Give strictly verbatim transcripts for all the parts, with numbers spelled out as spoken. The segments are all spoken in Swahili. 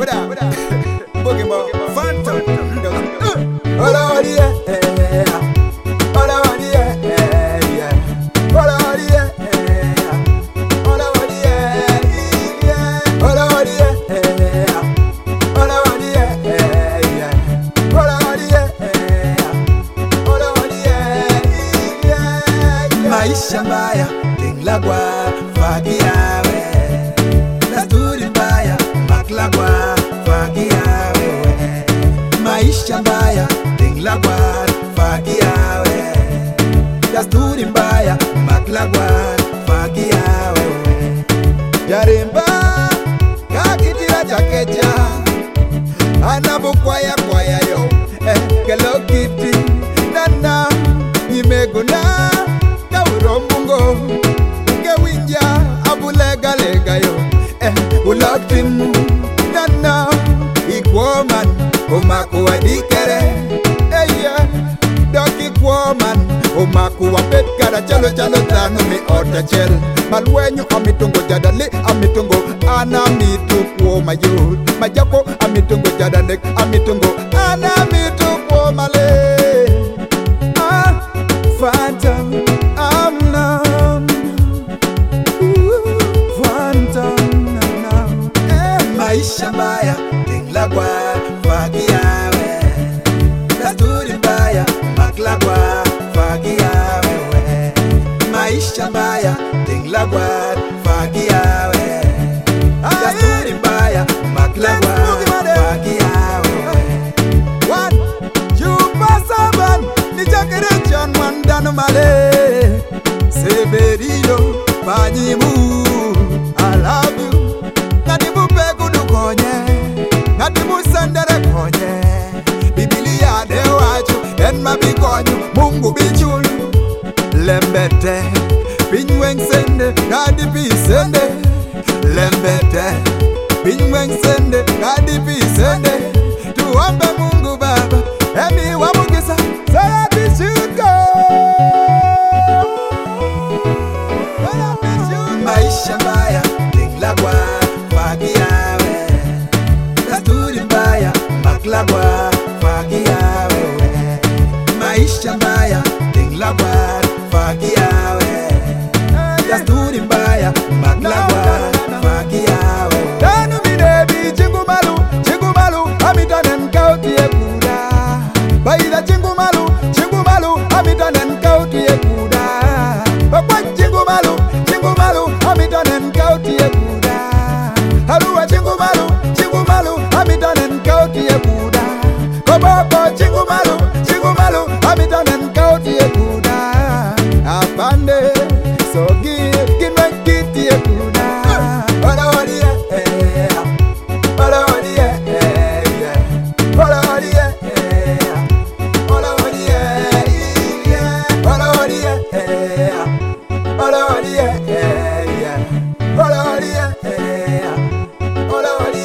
What up? What up? Boogie Mo, Phantom. Hola, yeah. Hola, yeah. Yeah. Hola, yeah. Hola, yeah. Hola, yeah. Hola, yeah. Yeah. Hola, yeah. Hola, yeah. Maisha mbaya, tinglagwa, fagiawe. Dasturi mbaya, maklagwa, fagiawe. Maisha mbaya, tinglagwa, fagiawe. Dasturi mbaya, maklagwa, fagiawe. Jarimba, kakitira chakecha. Anabukwaya kwaya yo. Eh, kelo kiti, nana, nimeguna. Kaurombungo, ngewinja, abulega lega yo. Eh, ulaktimu, nana, ikwoman, umakuwa dikere. Eh, yeah, doki kwoman, umakuwa petkara, chalo chalo tanu mi orta chel. Malwenyu amitungo jadale, amitungo anamitu kwoma yud. Majako amitungo jadalek, amitungo anamitu kwoma le. Ah, Phantom, I'm numb. Ooh, Phantom, I'm numb. Eh, maisha mbaya, tinglagwa, fagiawe. Dasturi mbaya, maklagwa, fagiawe. Maisha mbaya, tinglagwa, fagiawe. Dasturi mbaya, maklagwa, fagiawe. One, you pass seven, ni jakere John Mandano male. Severino, Panyimu, I love you. Nadibu pekudu konye, nadibu sandere konye. Biblia de wachu, en mabikonyu, Mungu bichulu. Lembete, pinweng sende, nadibi sende. Lembete, pinweng sende, nadibi sende. Tuombe Mungu Baba, emi wamugisa, saya bishuko. Maisha mbaya, tinglagwa, fagiawe. Dasturi mbaya, maklagwa, fagiawe. Maisha mbaya, tinglagwa, fagiawe. Dasturi mbaya, maklagwa, fagiawe. Tanu minebi, chingumalu, chingumalu, amitanen kauti ekuda. Baila chingumalu, chingumalu, amitanen kauti ekuda. Okwa chingumalu, chingumalu, amitanen kauti ekuda. Haluwa chingumalu, chingumalu, amitanen kauti ekuda. Koboko chingumalu, chingumalu, amitanen kauti ekuda. Apande, sogi, kinwen kiti ekuda. Hola, hola, yeah. Hola, hola, yeah. Hola, hola, yeah. Hola, hola, yeah. Hola, hola, yeah. Hola, hola, yeah. Hola, hola, yeah. Hola, hola,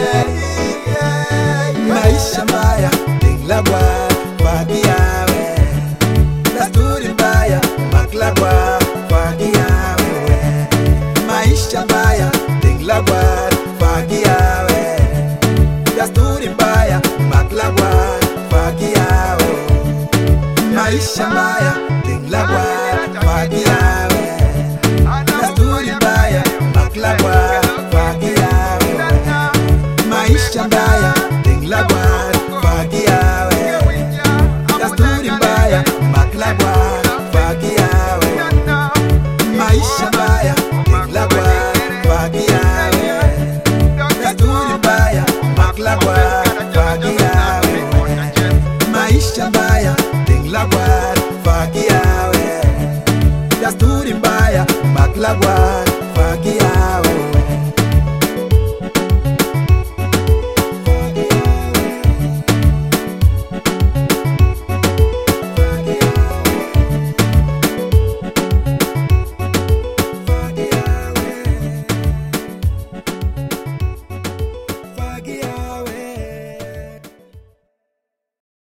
yeah. Maisha mbaya, tinglagwa, fagiawe. Dasturi mbaya, maklagwa, fagiawe. Maisha mbaya, tinglagwa, fagiawe. Dasturi mbaya, maklagwa, fagiawe. Maisha mbaya, tinglagwa, fagiawe. Dasturi mbaya, maklagwa, fagiawe. Maisha mbaya, tinglagwa, fagiawe. Dasturi mbaya, maklagwa, fagiawe. Maisha mbaya, tinglagwa, fagiawe. Dasturi mbaya, maklagwa, fagiawe. Maisha mbaya, tinglagwa, fagiawe. Dasturi mbaya, maklagwa,